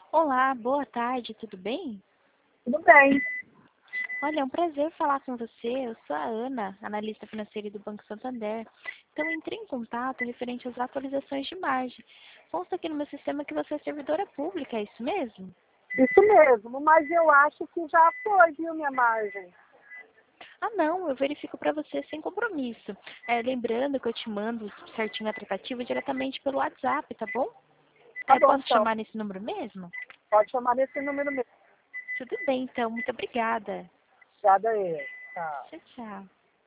Olá, boa tarde, tudo bem? Tudo bem. Olha, é um prazer falar com você. Eu sou a Ana, analista financeira do Banco Santander. Então, entrei em contato referente às atualizações de margem. Consta aqui no meu sistema que você é servidora pública, é isso mesmo? Isso mesmo, mas eu acho que já foi, viu, minha margem? Ah, não, eu verifico para você sem compromisso. Lembrando que eu te mando certinho a tratativa diretamente pelo WhatsApp, tá bom? Tá bom, Posso então. chamar nesse número mesmo? Pode chamar nesse número mesmo. Tudo bem, então. Muito obrigada. Obrigada aí. Tchau. Tchau, tchau.